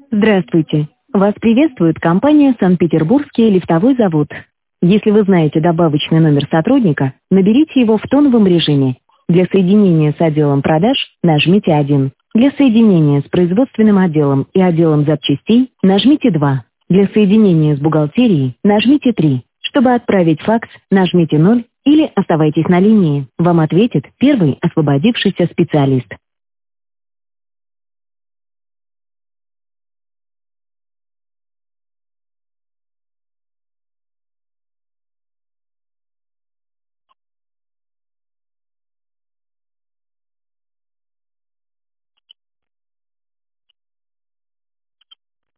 Здравствуйте. Вас приветствует компания «Санкт-Петербургский лифтовой завод». Если вы знаете добавочный номер сотрудника, наберите его в тоновом режиме. Для соединения с отделом продаж нажмите 1. Для соединения с производственным отделом и отделом запчастей нажмите 2. Для соединения с бухгалтерией нажмите 3. Чтобы отправить факс, нажмите 0 или оставайтесь на линии. Вам ответит первый освободившийся специалист.